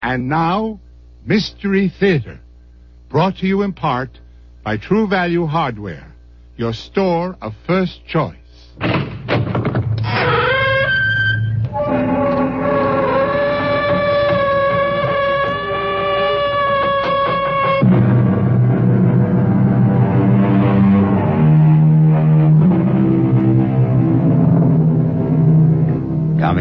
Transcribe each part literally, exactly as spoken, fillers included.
And now, Mystery Theater, brought to you in part by True Value Hardware, your store of first choice. Come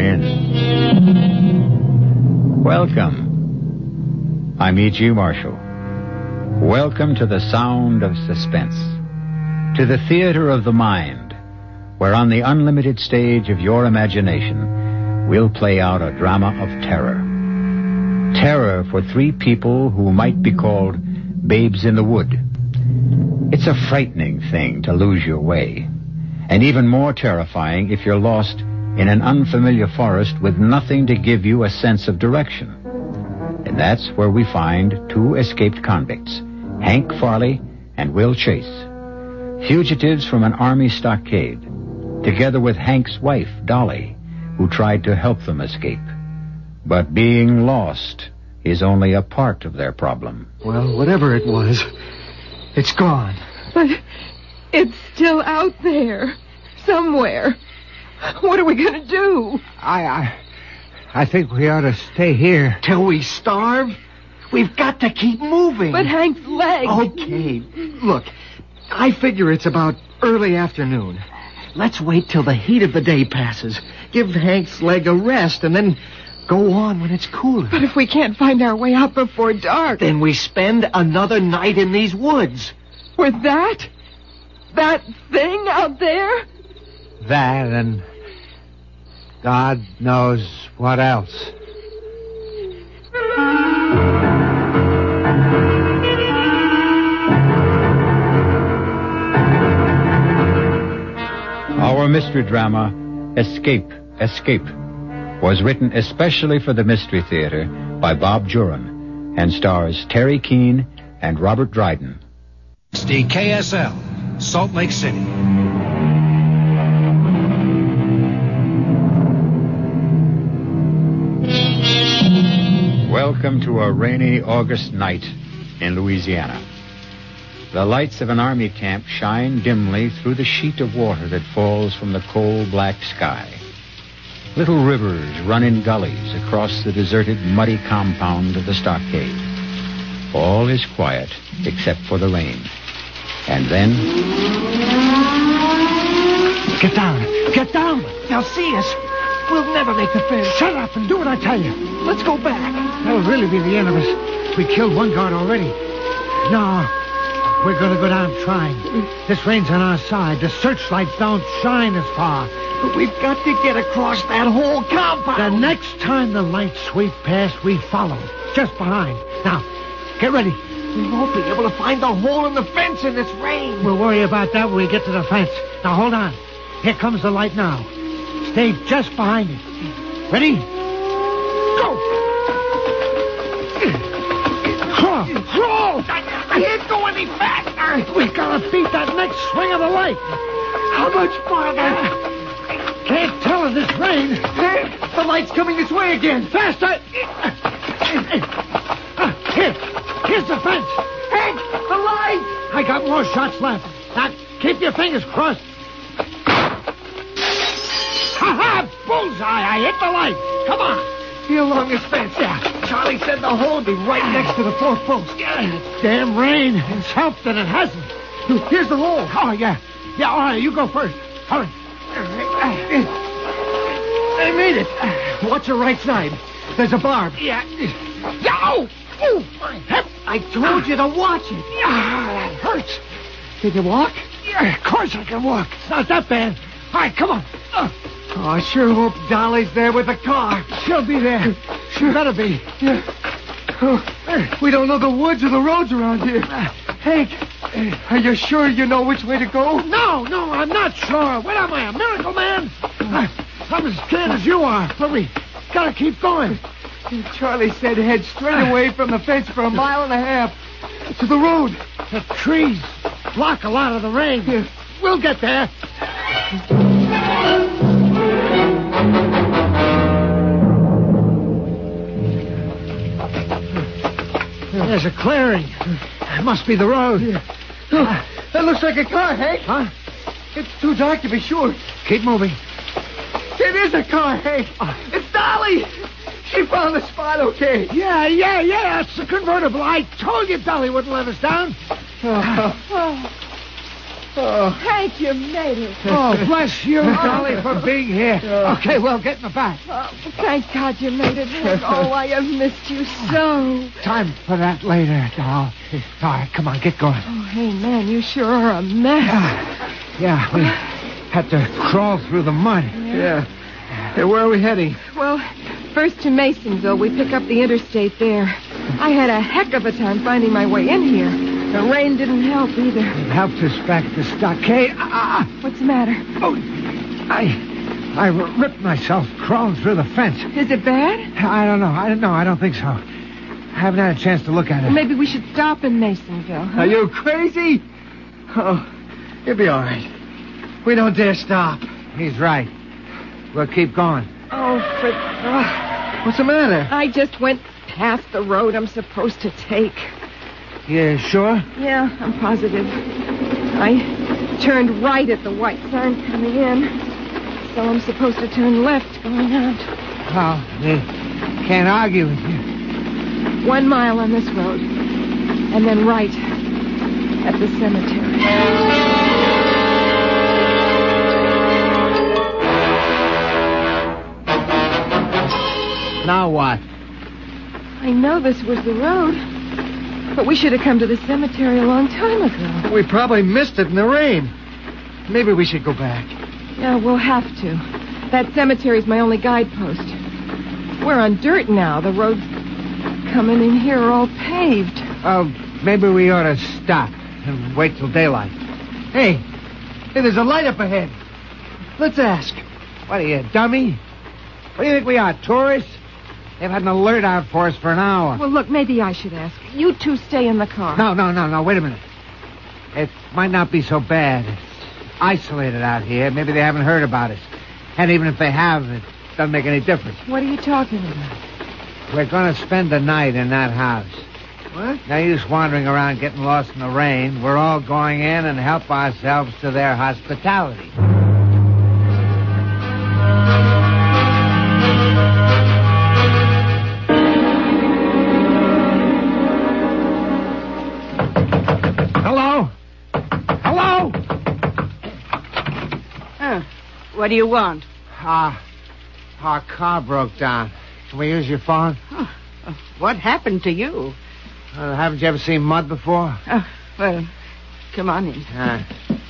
in. Welcome. I'm E G. Marshall. Welcome to the sound of suspense, to the theater of the mind, where on the unlimited stage of your imagination, we'll play out a drama of terror. Terror for three people who might be called babes in the wood. It's a frightening thing to lose your way, and even more terrifying if you're lost in an unfamiliar forest with nothing to give you a sense of direction. And that's where we find two escaped convicts, Hank Farley and Will Chase, fugitives from an army stockade, together with Hank's wife, Dolly, who tried to help them escape. But being lost is only a part of their problem. Well, whatever it was, it's gone. But it's still out there, somewhere. What are we going to do? I, I, I think we ought to stay here. Till we starve? We've got to keep moving. But Hank's leg... Okay, look, I figure it's about early afternoon. Let's wait till the heat of the day passes. Give Hank's leg a rest and then go on when it's cooler. But if we can't find our way out before dark... Then we spend another night in these woods. With that? That thing out there? That and... God knows what else. Our mystery drama, Escape, Escape, was written especially for the Mystery Theater by Bob Juran and stars Terry Keane and Robert Dryden. It's the K S L, Salt Lake City. Welcome to a rainy August night in Louisiana. The lights of an army camp shine dimly through the sheet of water that falls from the cold black sky. Little rivers run in gullies across the deserted, muddy compound of the stockade. All is quiet except for the rain. And then... Get down! Get down! They'll see us! We'll never make the fence. Shut up and do what I tell you. Let's go back. That'll really be the end of us. We killed one guard already. No, we're going to go down trying. This rain's on our side. The searchlights don't shine as far. But we've got to get across that whole compound. The next time the lights sweep past, we follow. Just behind. Now, get ready. We won't be able to find the hole in the fence in this rain. We'll worry about that when we get to the fence. Now, hold on. Here comes the light now. Stay just behind it. Ready? Go! Crawl! Crawl! I can't go any faster! We've got to beat that next swing of the light. How much farther? Can't tell in this rain. The light's coming this way again. Faster! Here! Here's the fence! Hank! The light! I got more shots left. Now, keep your fingers crossed. Ha-ha! Bullseye! I hit the light! Come on! Here along this fence. Yeah. Charlie said the hole would be right next to the fourth post. Yeah. Damn rain. It's helped and it hasn't. Here's the hole. Oh, yeah. Yeah, all right, you go first. Hurry. I made it. Watch your right side. There's a barb. Yeah. Oh! Oh, my hip. I told you to watch it. Yeah, that hurts. Can you walk? Yeah, of course I can walk. It's not that bad. All right, come on. Uh. Oh, I sure hope Dolly's there with the car. She'll be there. Sure gotta be. Yeah. Oh, we don't know the woods or the roads around here. Hank, are you sure you know which way to go? No, no, I'm not sure. What am I, a miracle man? I'm as scared as you are, but we gotta keep going. Charlie said head straight away from the fence for a mile and a half to the road. The trees block a lot of the rain. Yeah. We'll get there. There's a clearing. It must be the road. Yeah. Oh, that looks like a car, Hank. Huh? It's too dark to be sure. Keep moving. It is a car, Hank. It's Dolly. She found the spot okay. Yeah, yeah, yeah. It's the convertible. I told you Dolly wouldn't let us down. Oh. Oh. Hank, you made it. Oh, bless you, Dolly, for being here. Okay, well, get in the back. Oh, thank God you made it, Hank. Oh, I have missed you so. Time for that later, doll. All right, come on, get going. Oh, hey, man, you sure are a mess. Yeah, yeah we had to crawl through the mud. Yeah. Hey, where are we heading? Well, first to Masonville. We pick up the interstate there. I had a heck of a time finding my way in here. The rain didn't help either. It helped us back to stockade. Ah, What's the matter? oh, I, I ripped myself crawling through the fence. Is it bad? I don't know. I don't know. I don't think so. I haven't had a chance to look at it. Well, maybe we should stop in Masonville. Huh? Are you crazy? Oh, you'll be all right. We don't dare stop. He's right. We'll keep going. Oh, for... Uh, What's the matter? I just went past the road I'm supposed to take. You sure? Yeah, I'm positive. I turned right at the white sign coming in. So I'm supposed to turn left going out. Well, they can't argue with you. One mile on this road. And then right at the cemetery. Now what? I know this was the road. But we should have come to the cemetery a long time ago. We probably missed it in the rain. Maybe we should go back. Yeah, we'll have to. That cemetery's my only guidepost. We're on dirt now. The roads coming in here are all paved. Oh, maybe we ought to stop and wait till daylight. Hey, hey, there's a light up ahead. Let's ask. What are you, dummy? What do you think we are, tourists? They've had an alert out for us for an hour. Well, look, maybe I should ask. You two stay in the car. No, no, no, no. Wait a minute. It might not be so bad. It's isolated out here. Maybe they haven't heard about us. And even if they have, it doesn't make any difference. What are you talking about? We're going to spend the night in that house. What? No use wandering around getting lost in the rain. We're all going in and help ourselves to their hospitality. What do you want? Ah, uh, our car broke down. Can we use your phone? Oh, uh, what happened to you? Uh, haven't you ever seen mud before? Oh, well, come on in. Uh.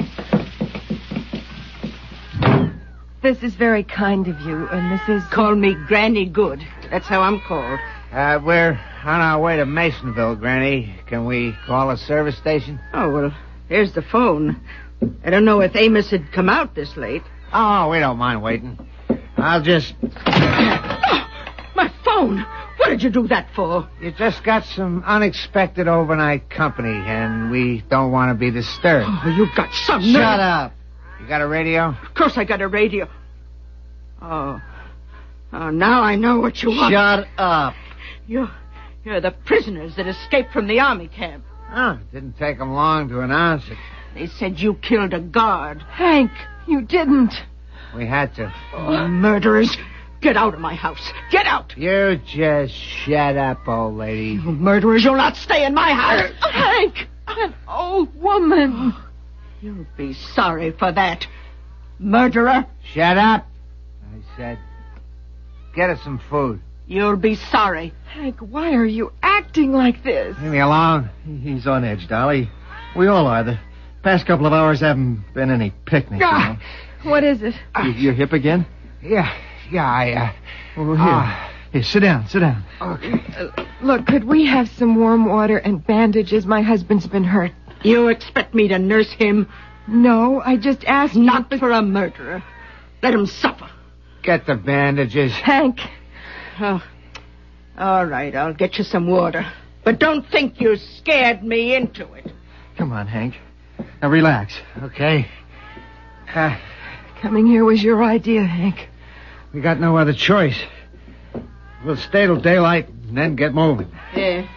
This is very kind of you, and this is... Call me Granny Good. That's how I'm called. Uh, we're on our way to Masonville, Granny. Can we call a service station? Oh, well, here's the phone. I don't know if Amos had come out this late. Oh, we don't mind waiting. I'll just... Oh, my phone! What did you do that for? You just got some unexpected overnight company, and we don't want to be disturbed. Oh, you've got some nerve. Shut up. You got a radio? Of course I got a radio. Oh. Oh, now I know what you want. Shut up. You're, you're the prisoners that escaped from the army camp. Oh, it didn't take them long to announce it. They said you killed a guard. Hank, you didn't. We had to. Oh, murderers. Get out of my house. Get out. You just shut up, old lady. You murderers, you'll not stay in my house. Hank, an old woman. You'll be sorry for that. Murderer. Shut up, I said. Get us some food. You'll be sorry. Hank, why are you acting like this? Leave me alone. He's on edge, Dolly. We all are. The past couple of hours haven't been any picnic. Ah, you know? What is it? You, you're hip again? Yeah, yeah, I, uh... Well, here. Uh, here, sit down, sit down. Okay. Uh, look, could we have some warm water and bandages? My husband's been hurt. You expect me to nurse him? No, I just asked... Not for a murderer. Let him suffer. Get the bandages. Hank. Oh, all right, I'll get you some water. But don't think you scared me into it. Come on, Hank. Now, relax. Okay. Uh, Coming here was your idea, Hank. we got no other choice. We'll stay till daylight and then get moving. Yeah,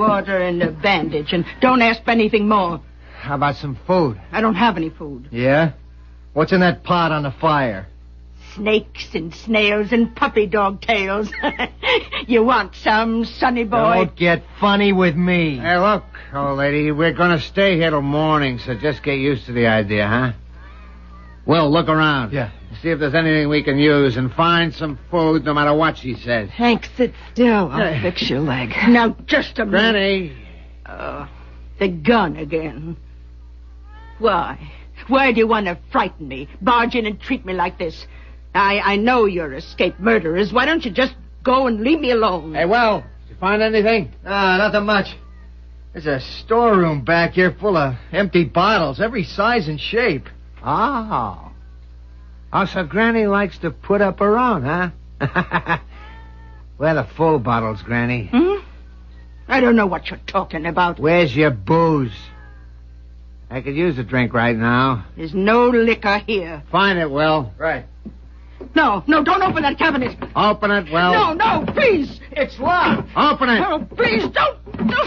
water and a bandage, and don't ask for anything more. How about some food? I don't have any food. Yeah? What's in that pot on the fire? Snakes and snails and puppy dog tails. You want some, sonny boy? Don't get funny with me. Hey, look, old lady, we're going to stay here till morning, so just get used to the idea, huh? Will, look around. Yeah. See if there's anything we can use, and find some food no matter what she says. Hank, sit still. I'll fix your leg. Now, just a minute. Granny. Uh, the gun again. Why? Why do you want to frighten me? Barge in and treat me like this? I, I know you're escaped murderers. Why don't you just go and leave me alone? Hey, Will, did you find anything? Ah, nothing much. There's a storeroom back here full of empty bottles, every size and shape. Oh. Oh, so Granny likes to put up her own, huh? Where are the full bottles, Granny? Hmm? I don't know what you're talking about. Where's your booze? I could use a drink right now. There's no liquor here. Find it, Will. Right. No, no, don't open that cabinet. Open it, Will. No, no, please. It's locked. Open it. Oh, please, don't. don't.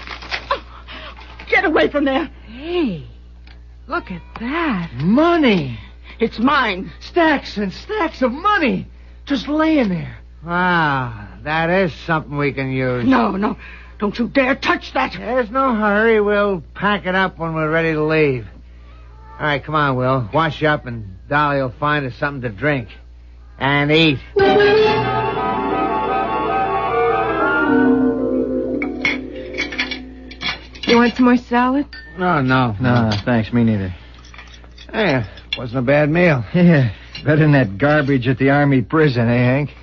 Get away from there. Hey, look at that. Money. It's mine. Stacks and stacks of money. Just laying there. Wow, that is something we can use. No, no. Don't you dare touch that. There's no hurry. We'll pack it up when we're ready to leave. All right, come on, Will. Wash up, and Dolly will find us something to drink. And eat. You want some more salad? Oh, no. No, thanks. Me neither. Hey, wasn't a bad meal. Yeah, better than that garbage at the army prison, eh, Hank?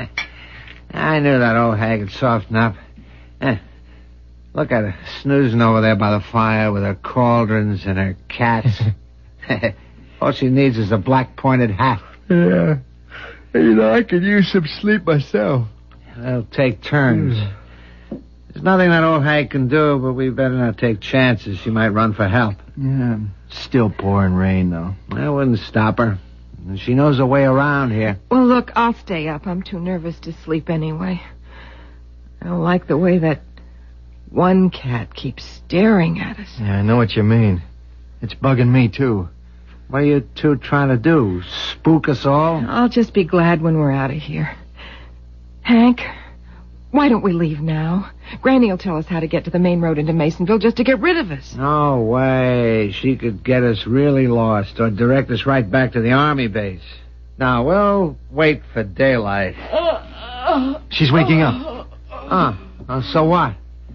I knew that old hag would soften up. Eh, look at her, snoozing over there by the fire with her cauldrons and her cats. All she needs is a black-pointed hat. Yeah. You know, I could use some sleep myself. They'll take turns. There's nothing that old hag can do, but we better not take chances. She might run for help. Yeah, still pouring rain, though. I wouldn't stop her. She knows her way around here. Well, look, I'll stay up. I'm too nervous to sleep anyway. I don't like the way that one cat keeps staring at us. Yeah, I know what you mean. It's bugging me, too. What are you two trying to do? Spook us all? I'll just be glad when we're out of here. Hank, why don't we leave now? Granny will tell us how to get to the main road into Masonville just to get rid of us. No way. She could get us really lost or direct us right back to the army base. Now, we'll wait for daylight. She's waking up. Oh, oh so what?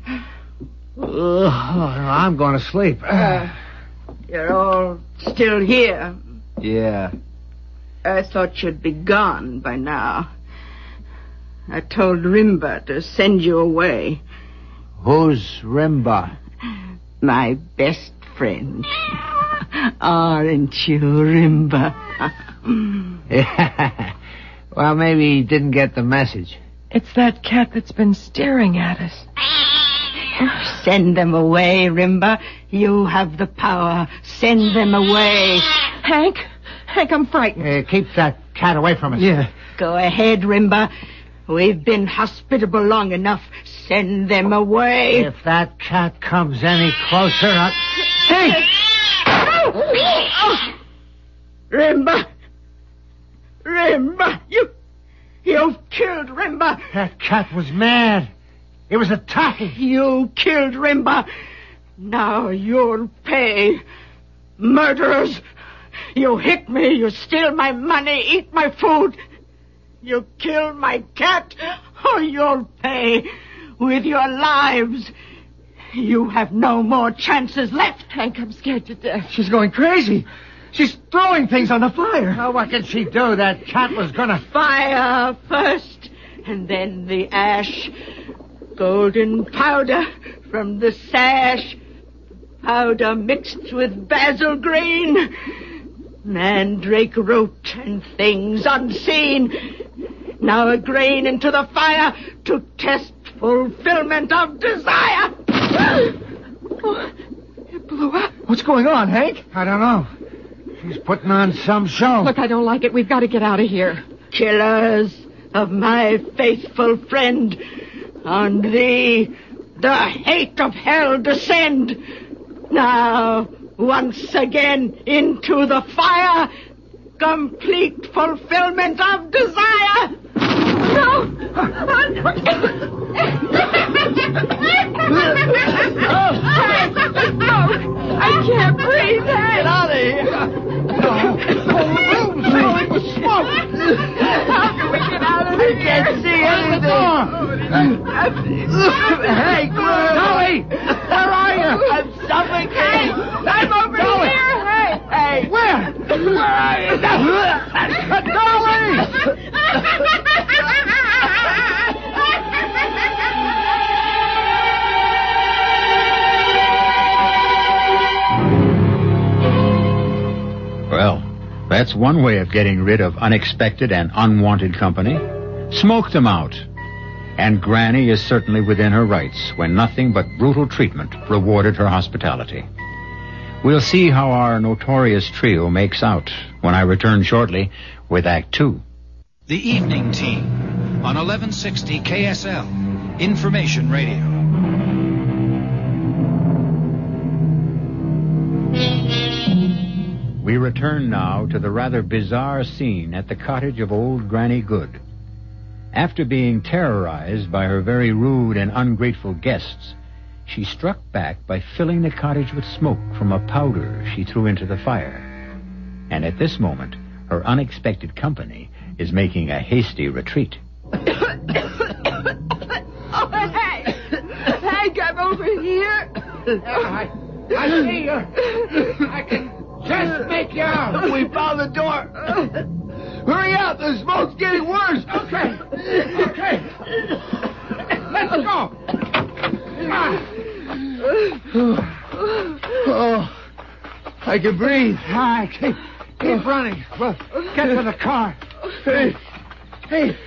Ugh, I'm going to sleep. Uh, you're all still here. Yeah. I thought you'd be gone by now. I told Rimba to send you away. Who's Rimba? My best friend. Aren't you, Rimba? Yeah. Well, maybe he didn't get the message. It's that cat that's been staring at us. Send them away, Rimba. You have the power. Send them away. Hank? Hank, I'm frightened. Uh, keep that cat away from us. Yeah. Go ahead, Rimba. We've been hospitable long enough. Send them away. If that cat comes any closer, I'll... Hey! Oh! Rimba! Rimba! You... You've killed Rimba! That cat was mad. It was attacking. You killed Rimba. Now you'll pay. Murderers! You hit me, you steal my money, eat my food. You killed my cat. Oh, you'll pay with your lives. You have no more chances left. Hank, I'm scared to death. She's going crazy. She's throwing things on the fire. Oh, what can she do? That cat was gonna... Fire first, and then the ash. Golden powder from the sash. Powder mixed with basil green. Mandrake root and things unseen. Now a grain into the fire to test fulfillment of desire. Oh, it blew up. What's going on, Hank? I don't know. She's putting on some show. Look, I don't like it. We've got to get out of here. Killers of my faithful friend, on thee the hate of hell descend. Now, once again into the fire, complete fulfillment of desire. No! I can't breathe. Get out of here. Oh, filling with smoke. How can we get out of here? I can't see anything. Hey, Dolly, where are you? I'm suffocating. I'm over Dolly. here. Hey, Hey, where? Where are you? Dolly! Well, that's one way of getting rid of unexpected and unwanted company. Smoke them out. And Granny is certainly within her rights when nothing but brutal treatment rewarded her hospitality. We'll see how our notorious trio makes out when I return shortly with Act Two. The Evening Team on eleven sixty K S L, Information Radio. We return now to the rather bizarre scene at the cottage of old Granny Good. After being terrorized by her very rude and ungrateful guests, she struck back by filling the cottage with smoke from a powder she threw into the fire. And at this moment, her unexpected company is making a hasty retreat. oh, hey! Hank, I'm over here. I, I see you. I can just make you out. We found the door. Hurry up. The smoke's getting worse. Okay. Okay. Let's go. Ah. Oh, I can breathe. I keep, keep running. Well, get to the car. Hey, hey.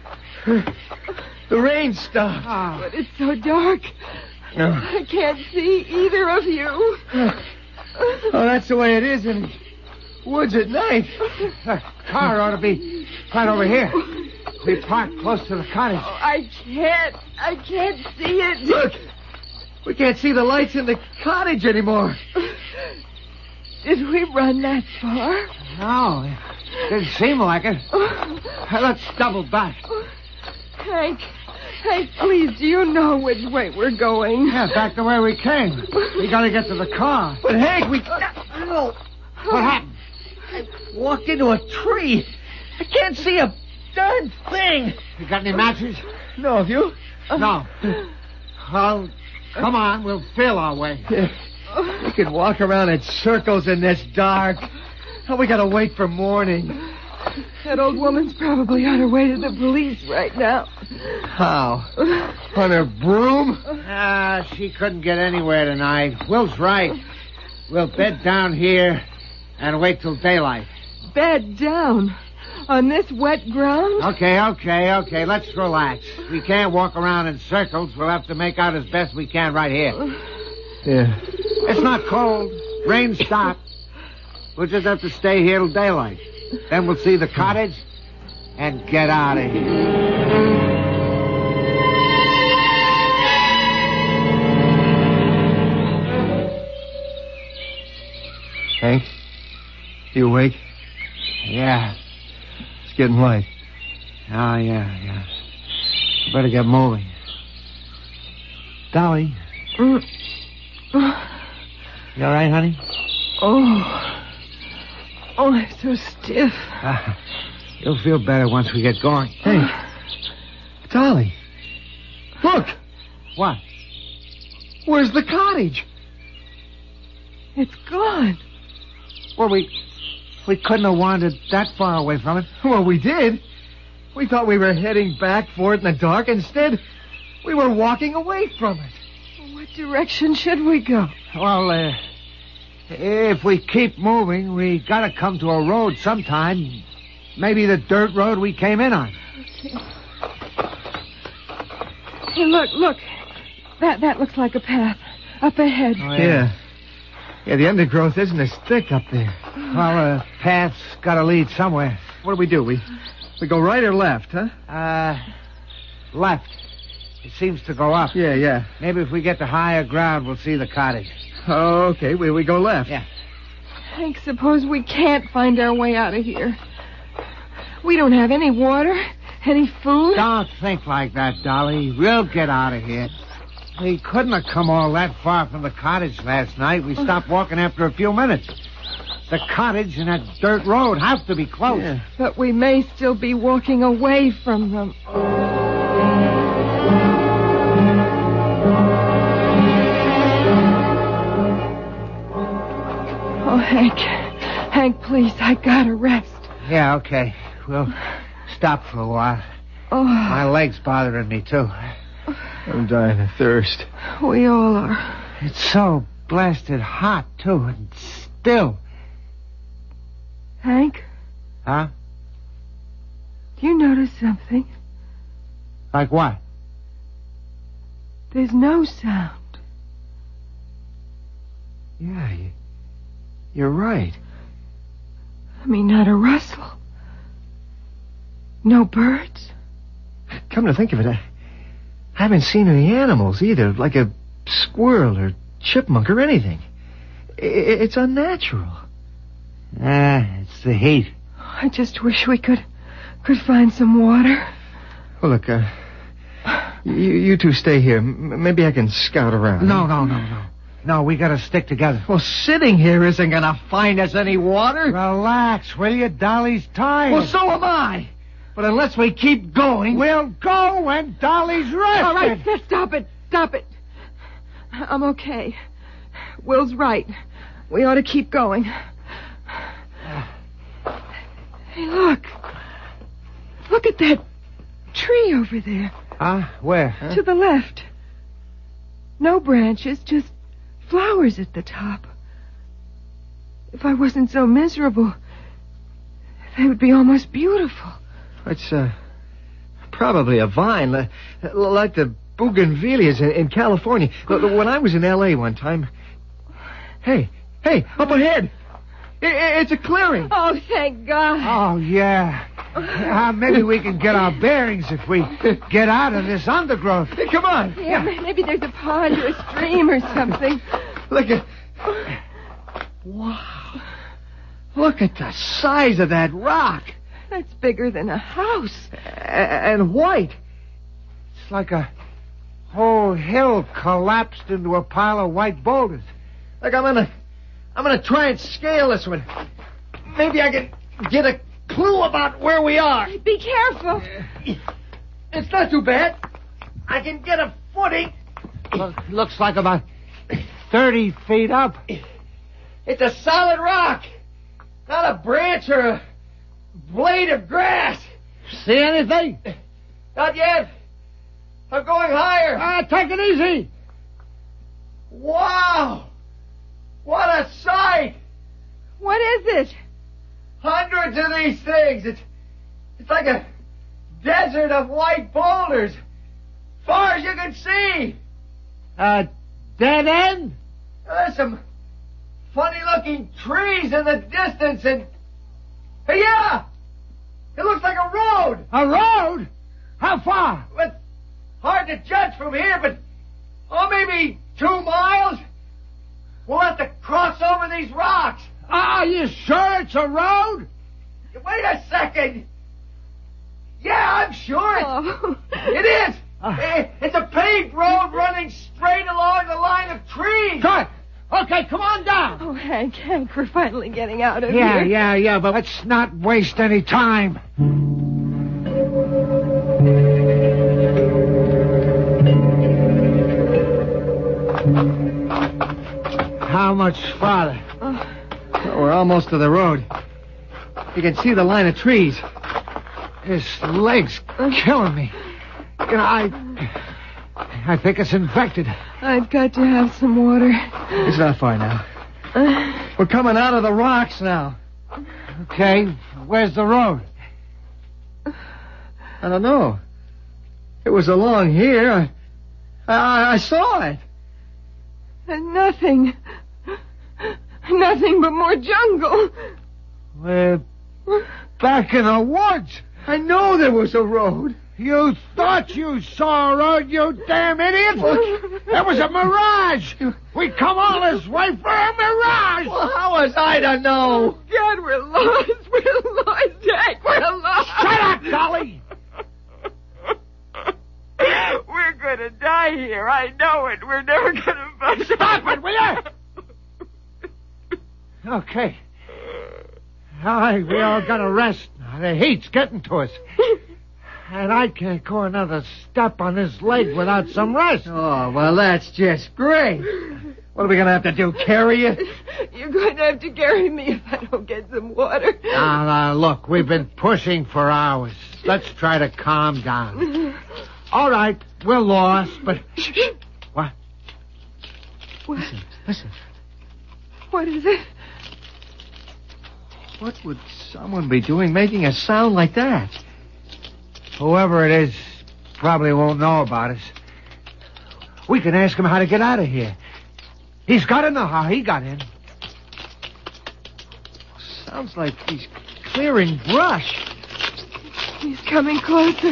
The rain stopped. But it's so dark. I can't see either of you. Oh, that's the way it is in woods at night. The car ought to be right over here. We parked close to the cottage. Oh, I can't. I can't see it. Look, we can't see the lights in the cottage anymore. Did we run that far? No, it didn't seem like it. Let's double back. Hank, Hank, please, do you know which way we're going? Yeah, back the way we came. We gotta get to the car. But Hank, we... Oh, what happened? I walked into a tree. I can't see a darn thing. You got any matches? No, have you? No. Well, come on, we'll feel our way. Yeah. We could walk around in circles in this dark. Oh, we gotta wait for morning. That old woman's probably on her way to the police right now. How? On her broom? Ah, she couldn't get anywhere tonight. Will's right. We'll bed down here and wait till daylight. Bed down? On this wet ground? Okay, okay, okay. Let's relax. We can't walk around in circles. We'll have to make out as best we can right here. Yeah. It's not cold. Rain stopped. We'll just have to stay here till daylight. Then we'll see the cottage and get out of here. Hank, you awake? Yeah. It's getting light. Oh, yeah, yeah. Better get moving. Dolly. Mm. You all right, honey? Oh. Oh, I'm so stiff. Uh, you'll feel better once we get going. Hey, Dolly. Look. What? Where's the cottage? It's gone. Well, we we couldn't have wandered that far away from it. Well, we did. We thought we were heading back for it in the dark. Instead, we were walking away from it. What direction should we go? Well, uh, if we keep moving, we gotta come to a road sometime. Maybe the dirt road we came in on. Okay. Hey, look, look. That that looks like a path. Up ahead. Oh, yeah. yeah. Yeah, the undergrowth isn't as thick up there. Well, a uh, path's gotta lead somewhere. What do we do? We we go right or left, huh? Uh, left. It seems to go up. Yeah, yeah. Maybe if we get to higher ground, we'll see the cottage. Oh, okay. We, we go left. Yeah. Hank, suppose we can't find our way out of here. We don't have any water, any food. Don't think like that, Dolly. We'll get out of here. We couldn't have come all that far from the cottage last night. We stopped walking after a few minutes. The cottage and that dirt road have to be close. Yeah. But we may still be walking away from them. Oh, Hank. Hank, please, I gotta rest. Yeah, okay. We'll stop for a while. Oh, My leg's bothering me, too. I'm dying of thirst. we all are. It's so blasted hot, too, and still. Hank, Huh? do you notice something? Like what? There's no sound. Yeah, you, you're right. I mean, not a rustle. No birds. Come to think of it, I, I haven't seen any animals either, like a squirrel or chipmunk or anything. I, it's unnatural. Ah, it's the heat. I just wish we could could find some water. Well, look, uh, you, you two stay here. M- maybe I can scout around. No, no, no, no. No, we gotta stick together. Well, sitting here isn't gonna find us any water. Relax, will you? Dolly's tired. Well, so am I. But unless we keep going... We'll go when Dolly's rested. All right, stop it. Stop it. I'm okay. Will's right. We ought to keep going. Hey, look. Look at that tree over there. Huh? Where? Huh? To the left. No branches, just flowers at the top. If I wasn't so miserable, they would be almost beautiful. It's, uh, probably a vine, uh, like the bougainvilleas in, in California. Look, When I was in L A one time... Hey, hey, up ahead! I, I, it's a clearing! Oh, thank God. Oh, yeah. Uh, maybe we can get our bearings if we get out of this undergrowth. Hey, come on! Yeah, maybe there's a pond or a stream or something. Look at... Wow. Look at the size of that rock. That's bigger than a house. A- and white. It's like a whole hill collapsed into a pile of white boulders. Look, I'm gonna... I'm gonna try and scale this one. Maybe I can get a clue about where we are. Be careful. It's not too bad. I can get a footing. Look, looks like about thirty feet up. It's a solid rock. Not a branch or a blade of grass. See anything? Not yet. I'm going higher. Ah, take it easy. Wow. What a sight. What is it? Hundreds of these things. It's, it's like a desert of white boulders. Far as you can see. A dead end? There's some funny-looking trees in the distance, and... Hey, yeah! It looks like a road! A road? How far? It's hard to judge from here, but... Oh, maybe two miles? We'll have to cross over these rocks. Are you sure it's a road? Wait a second. Yeah, I'm sure it's... Oh. It is! Eh, It's a paved road running straight along the line of trees. Good. Okay, come on down. Oh, Hank, Hank, we're finally getting out of Yeah, here. yeah, yeah, but let's not waste any time. How much farther? Oh, We're almost to the road. You can see the line of trees. This leg's killing me. You know, I... I think it's infected. I've got to have some water. It's not far now. Uh, We're coming out of the rocks now. Okay, where's the road? I don't know. It was along here. I, I, I saw it. nothing. Nothing but more jungle. We're back in the woods. I know there was a road. You thought you saw a road, you damn idiot! It was a mirage! We come all this way for a mirage! Well, how was I to know? God, we're lost. We're lost, Jack. We're lost. Shut up, Dolly! We're going to die here. I know it. We're never going to find Stop it, will you? Okay. All right, we all got to rest now. The heat's getting to us. And I can't go another step on this leg without some rest. Oh, well, that's just great. What are we going to have to do, carry you? You're going to have to carry me if I don't get some water. Now, now, look, we've been pushing for hours. Let's try to calm down. All right, we're lost, but... What? What? Listen, listen. What is it? What would someone be doing making a sound like that? Whoever it is probably won't know about us. We can ask him how to get out of here. He's got to know how he got in. Sounds like he's clearing brush. He's coming closer.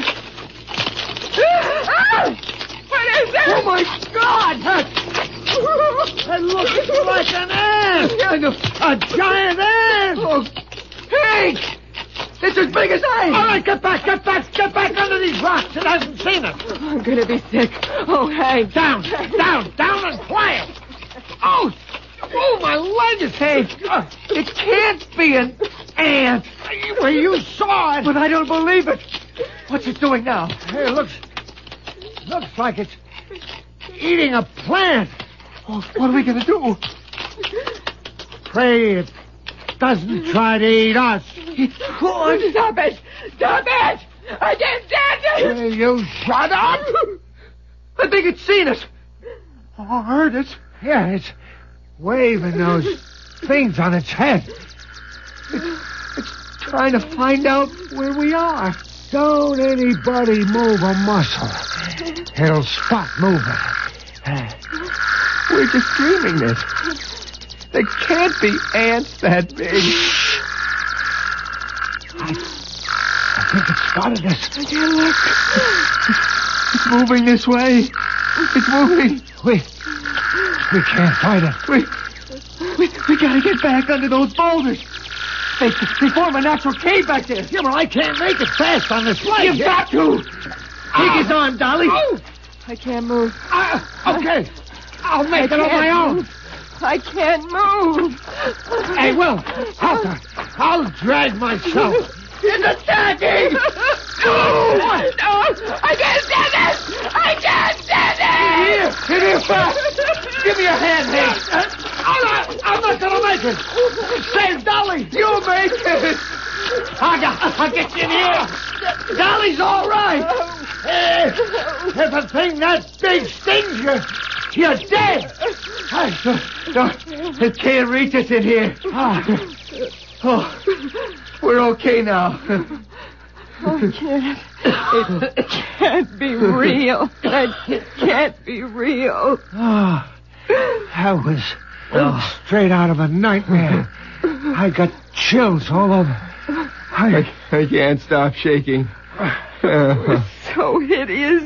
Ah! What is that? Oh, my God! It looks like an ant! A giant ant! Oh, Hank! It's as big as I am! All right, get back, get back, get back under these rocks. It hasn't seen us. I'm going to be sick. Oh, Hank. Down, down, down and quiet. Oh, oh, my leg is Hank. Uh, it can't be an ant. Well, you saw it. But I don't believe it. What's it doing now? Hey, it looks, looks like it's eating a plant. Oh, what are we going to do? Pray it doesn't try to eat us. It could. Stop it! Stop it! I can't stand it! Will you shut up? I think it's seen us. Oh, I heard it. Yeah, it's waving those things on its head. It's, it's trying to find out where we are. Don't anybody move a muscle. It'll stop moving. We're just dreaming this. There can't be ants that big. I, I think it spotted us. I can't look. It's moving this way. It's moving. We, we can't fight it. We, we, we gotta get back under those boulders. They, they form a natural cave back there. Yeah, but I can't make it fast on this leg. You've got to. Take his arm, Dolly. Oh. I can't move. Uh, okay. I'll make I it on my can't own. move. I can't move. Hey, Will, I'll, I'll drag myself. It's attacking. No! No! I can't stand this! I can't stand Here, it! here, here, fast. Give me a hand, Hank. Uh, I'm not, I'm not going to make it. Save Dolly. You make it. I'll, I'll get you in here. Dolly's all right. Hey, if a thing that big stings you, you're dead. I, no, it can't reach us in here. Oh, we're okay now. I can't. It can't be real. It can't be real. Oh, that was oh, straight out of a nightmare. I got chills all over. I, I, I can't stop shaking. So hideous.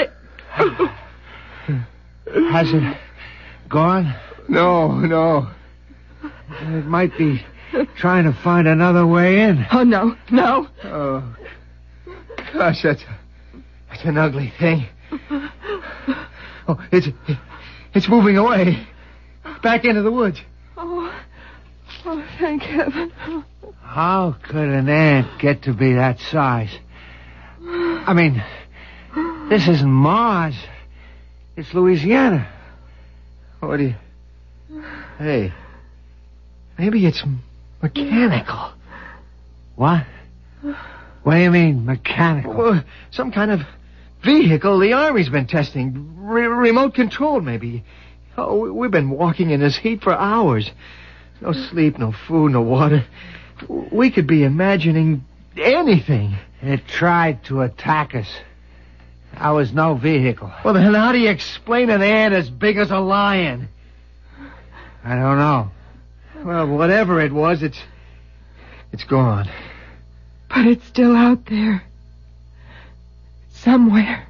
Has it gone? No, no. It might be trying to find another way in. Oh, no, no. Oh, gosh, that's, that's an ugly thing. Oh, it's, it's moving away. Back into the woods. Oh, oh, thank heaven. How could an ant get to be that size? I mean, this isn't Mars. It's Louisiana. What do you... Hey, maybe it's mechanical. What? What do you mean, mechanical? Well, some kind of vehicle the Army's been testing. Re- remote control, maybe. Oh, we've been walking in this heat for hours. No sleep, no food, no water. We could be imagining anything. It tried to attack us. I was no vehicle. Well, then how do you explain an ant as big as a lion? I don't know. Well, whatever it was, it's... It's gone. But it's still out there. somewhere.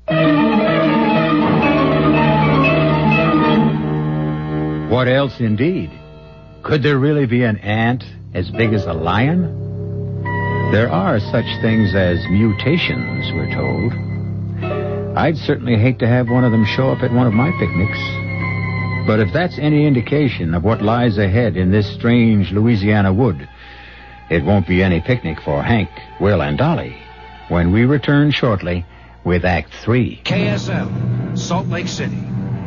What else, indeed? Could there really be an ant as big as a lion? There are such things as mutations, we're told. I'd certainly hate to have one of them show up at one of my picnics. But if that's any indication of what lies ahead in this strange Louisiana wood, it won't be any picnic for Hank, Will, and Dolly when we return shortly with Act Three. K S L, Salt Lake City.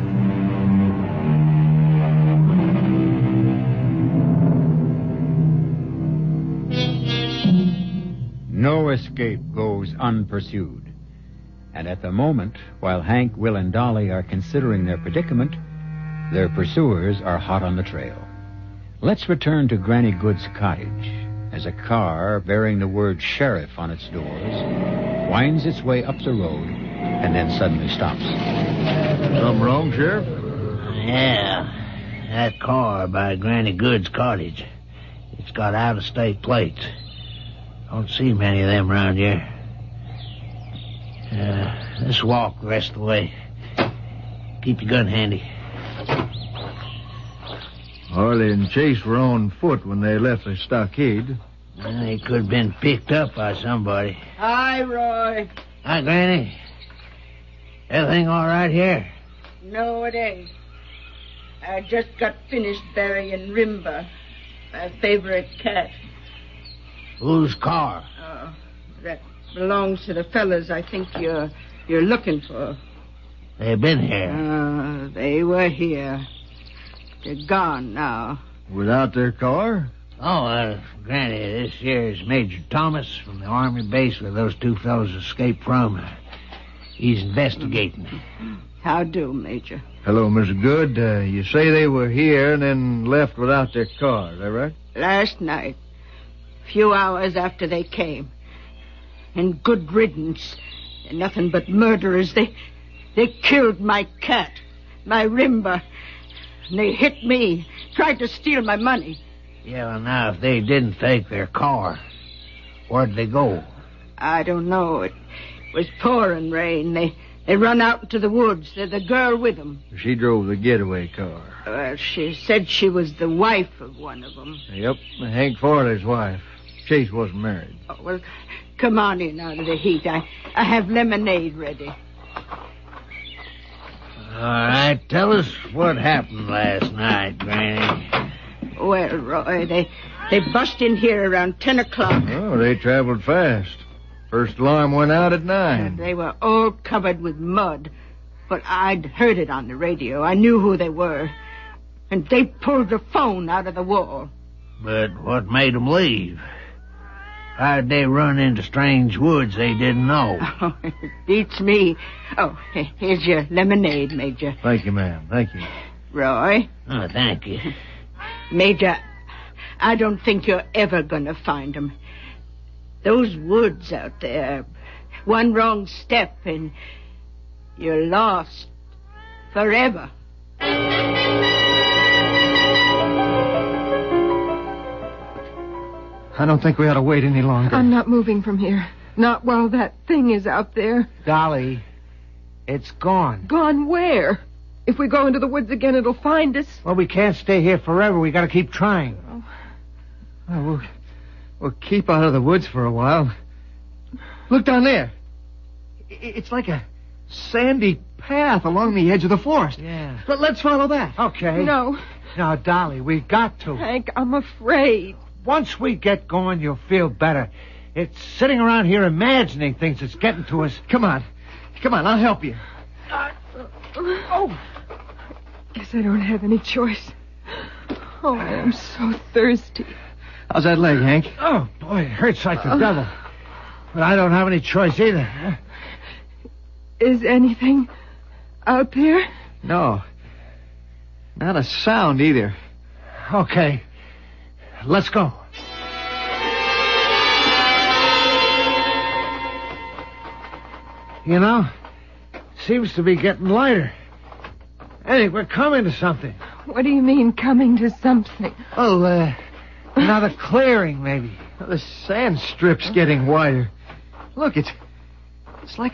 No escape goes unpursued. And at the moment, while Hank, Will, and Dolly are considering their predicament, their pursuers are hot on the trail. Let's return to Granny Good's cottage as a car bearing the word sheriff on its doors winds its way up the road and then suddenly stops. Something wrong, Sheriff? Yeah, that car by Granny Good's cottage. It's got out-of-state plates. Don't see many of them around here. Uh, let's walk the rest of the way. Keep your gun handy. Harley and Chase were on foot when they left the stockade. Well, they could have been picked up by somebody. Hi, Roy. Hi, Granny. Everything all right here? No, it ain't. I just got finished burying Rimba, my favorite cat. Whose car? Uh, that belongs to the fellas I think you're you're looking for. They've been here. Uh, they were here. They're gone now. Without their car? Oh, uh, Granny, this here's Major Thomas from the Army base where those two fellows escaped from. He's investigating. How do, Major? Hello, Mister Good. Uh, you say they were here and then left without their car, is that right? Last night, a few hours after they came. And good riddance. They're nothing but murderers. They, they killed my cat, my Rimba. And they hit me, tried to steal my money. Yeah, well, now, if they didn't take their car, where'd they go? I don't know. It was pouring rain. They they run out into the woods. There's a girl with them. She drove the getaway car. Well, she said she was the wife of one of them. Yep, Hank Farley's wife. Chase wasn't married. Oh, well, come on in out of the heat. I, I have lemonade ready. All right, tell us what happened last night, Granny. Well, Roy, they they bust in here around ten o'clock. Oh, they traveled fast. First alarm went out at nine. They were all covered with mud, but I'd heard it on the radio. I knew who they were. And they pulled the phone out of the wall. But what made them leave? How'd they run into strange woods they didn't know? Oh, it beats me. Oh, here's your lemonade, Major. Thank you, ma'am. Thank you. Roy? Oh, thank you. Major, I don't think you're ever going to find them. Those woods out there, one wrong step and you're lost forever. I don't think we ought to wait any longer. I'm not moving from here. Not while that thing is out there. Dolly, it's gone. Gone where? If we go into the woods again, it'll find us. Well, we can't stay here forever. We gotta keep trying. Oh, we'll, we'll keep out of the woods for a while. Look down there. It's like a sandy path along the edge of the forest. Yeah. But let's follow that. Okay. No. Now, Dolly, we've got to. Hank, I'm afraid. Once we get going, you'll feel better. It's sitting around here imagining things that's getting to us. Come on. Come on, I'll help you. Uh, oh. Guess I don't have any choice. Oh, I am so thirsty. How's that leg, Hank? Oh, boy, it hurts like the uh, devil. But I don't have any choice either. Is anything out there? No. Not a sound either. Okay. Let's go. You know, seems to be getting lighter. I think we're coming to something. What do you mean, coming to something? Oh, uh, another clearing, maybe. The sand strip's getting wider. Look, it's it's like a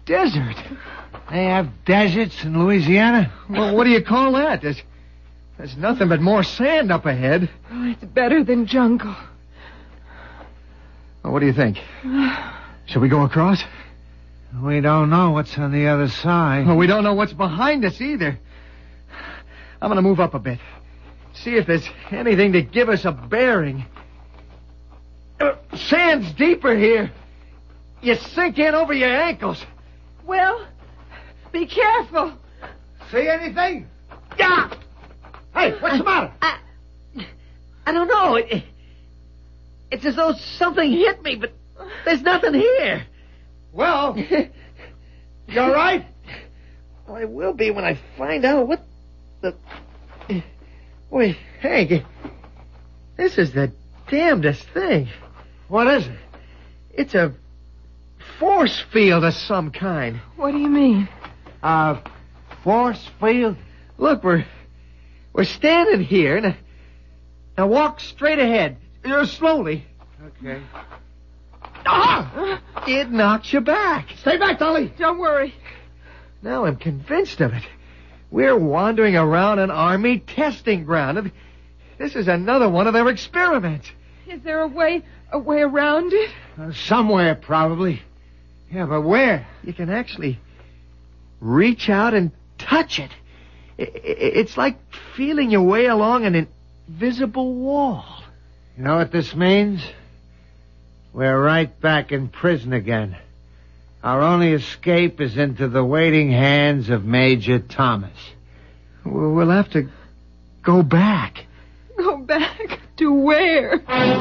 desert. They have deserts in Louisiana? Well, what do you call that? There's, there's nothing but more sand up ahead. Well, it's better than jungle. Well, what do you think? Shall we go across? We don't know what's on the other side. Well, we don't know what's behind us either. I'm going to move up a bit. See if there's anything to give us a bearing. Uh, sand's deeper here. You sink in over your ankles. Well, be careful. See anything? Yeah! Hey, what's the matter? I, I don't know. It, it's as though something hit me, but there's nothing here. Well, you all right? Well, I will be when I find out what the... Wait, Hank, this is the damnedest thing. What is it? It's a force field of some kind. What do you mean? Uh, force field? Look, we're we're standing here. Now, now walk straight ahead. Uh, slowly. Okay. Ah! It knocks you back. Stay back, Dolly. Don't worry. Now I'm convinced of it. We're wandering around an army testing ground. This is another one of their experiments. Is there a way, a way around it? Uh, somewhere, probably. Yeah, but where? You can actually reach out and touch it. I- I- It's like feeling your way along an invisible wall. You know what this means? We're right back in prison again. Our only escape is into the waiting hands of Major Thomas. We'll have to go back. Go back to where?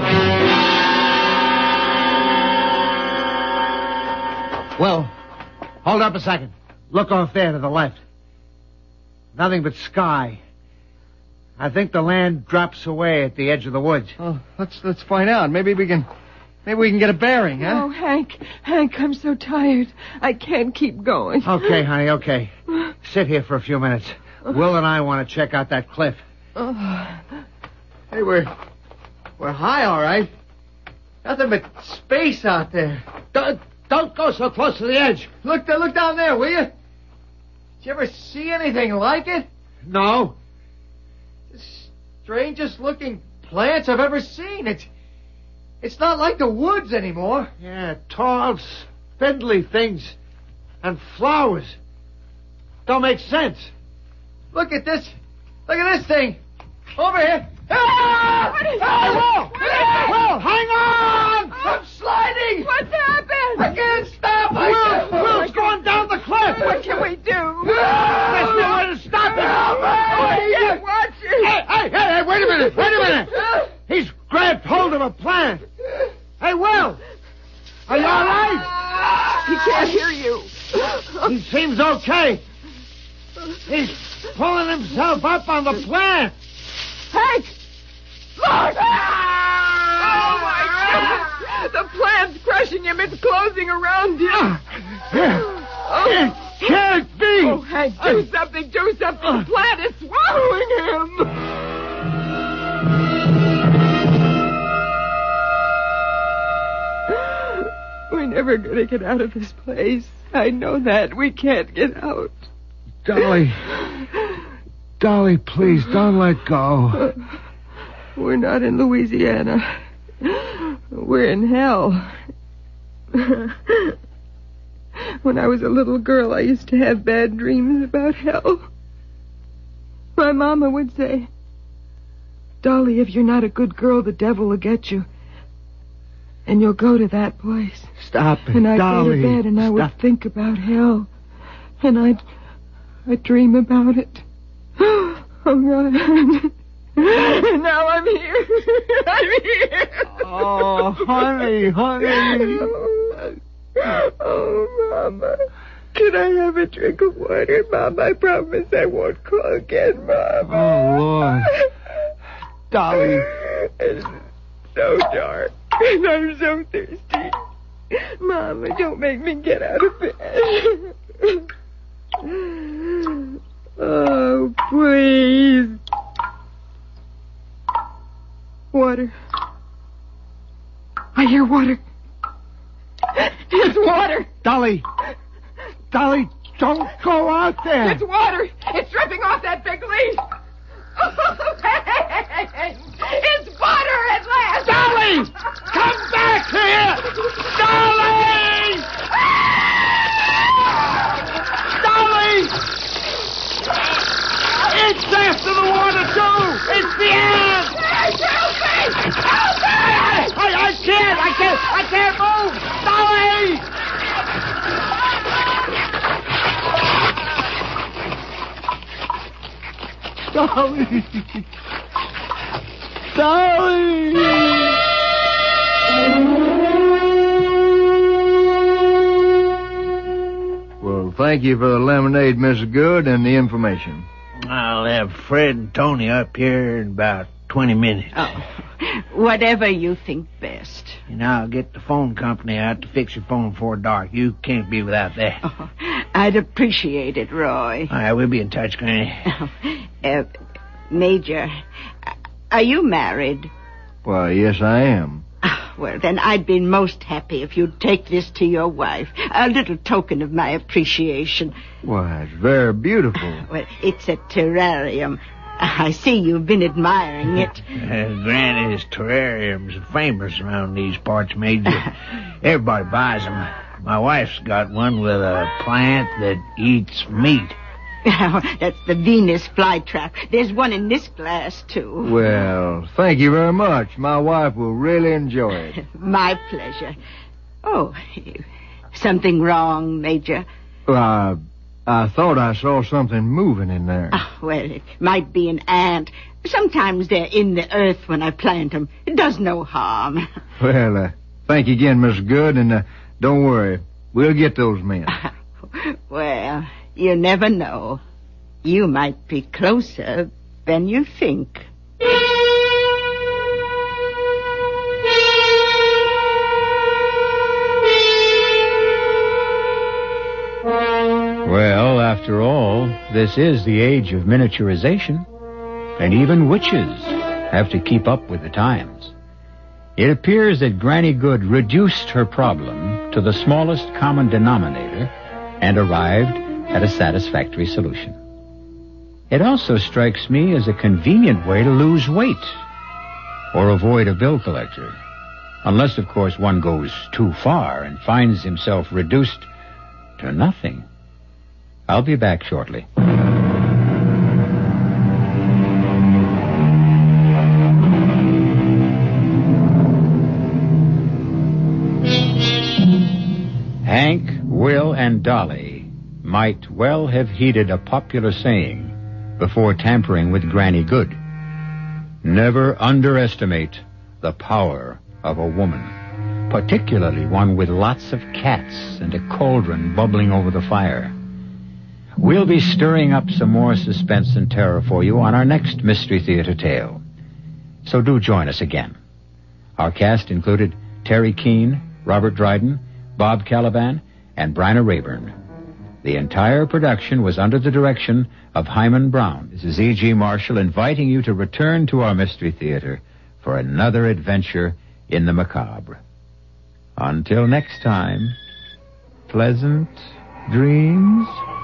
Well, hold up a second. Look off there to the left. Nothing but sky. I think the land drops away at the edge of the woods. Oh, let's let's find out. Maybe we can, maybe we can get a bearing, huh? Oh, Hank, Hank, I'm so tired. I can't keep going. Okay, honey, okay. Sit here for a few minutes. Will and I want to check out that cliff. Oh. Hey, we're we're high, all right. Nothing but space out there. Don't, don't go so close to the edge. Look, there, look down there, will you? Did you ever see anything like it? No. The strangest looking plants I've ever seen. It's it's not like the woods anymore. Yeah, tall, spindly things. And flowers. Don't make sense. Look at this. Look at this thing. Over here. Ah! What is Ah, it? Will! What is it? Will, hang on! I'm sliding! What's happened? I can't stop! I can't. Will, Will's going down the cliff. What can we do? There's no way to stop him. I can't watch it. Hey, hey, hey, hey, wait a minute, wait a minute. He's grabbed hold of a plant. Hey, Will, are you all right? He can't hear you. He seems okay. He's pulling himself up on the plant. Hank! Look! Oh, my God! The plant's crushing him. It's closing around him. It can't be. Oh, Hank, do something. Do something. The plant is swallowing him. We're never going to get out of this place. I know that. We can't get out. Dolly. Dolly, please, don't let go. We're not in Louisiana. We're in hell. When I was a little girl, I used to have bad dreams about hell. My mama would say, Dolly, if you're not a good girl, the devil will get you. And you'll go to that place. Stop it, And I'd Dolly. go to bed and I Stop. would think about hell. And I'd, I'd dream about it. Oh, God. And now I'm here. I'm here. Oh, honey, honey. Oh, Mama. Can I have a drink of water, Mama? I promise I won't call again, Mama. Oh, Lord. Dolly. It's so dark. And I'm so thirsty. Mama, don't make me get out of bed. Oh, please. Water. I hear water. It's water. Dolly. Dolly, don't go out there. It's water. It's dripping off that big leaf. Oh, hey, it's water at last. Dolly! Come back here! Dolly! Dolly! It's after the water, too! It's the end! Help me! Help me! I, I can't! I can't! I can't move! Dolly! Dolly! Dolly! Well, thank you for the lemonade, Miss Good, and the information. I'll have Fred and Tony up here in about twenty minutes. Oh, whatever you think best. And I'll get the phone company out to fix your phone before dark. You can't be without that. Oh, I'd appreciate it, Roy. All right, we'll be in touch, Granny. Uh, Major, are you married? Well, yes, I am. Ah, well, then I'd be most happy if you'd take this to your wife. A little token of my appreciation. Why, it's very beautiful. Well, it's a terrarium. I see you've been admiring it. Uh, Granny's terrarium's famous around these parts, Major. Everybody buys them. My wife's got one with a plant that eats meat. That's the Venus flytrap. There's one in this glass, too. Well, thank you very much. My wife will really enjoy it. My pleasure. Oh, something wrong, Major? Well, I, I thought I saw something moving in there. Oh, well, it might be an ant. Sometimes they're in the earth when I plant them. It does no harm. Well, uh, thank you again, Miss Good, and uh, don't worry. We'll get those men. Well, you never know. You might be closer than you think. Well, after all, this is the age of miniaturization, and even witches have to keep up with the times. It appears that Granny Good reduced her problem to the smallest common denominator and arrived at a satisfactory solution. It also strikes me as a convenient way to lose weight or avoid a bill collector, unless, of course, one goes too far and finds himself reduced to nothing. I'll be back shortly. Hank, Will, and Dolly might well have heeded a popular saying before tampering with Granny Good. Never underestimate the power of a woman, particularly one with lots of cats and a cauldron bubbling over the fire. We'll be stirring up some more suspense and terror for you on our next Mystery Theater tale. So do join us again. Our cast included Terry Keane, Robert Dryden, Bob Caliban, and Bryna Rayburn. The entire production was under the direction of Hyman Brown. This is E G. Marshall inviting you to return to our Mystery Theater for another adventure in the macabre. Until next time, pleasant dreams.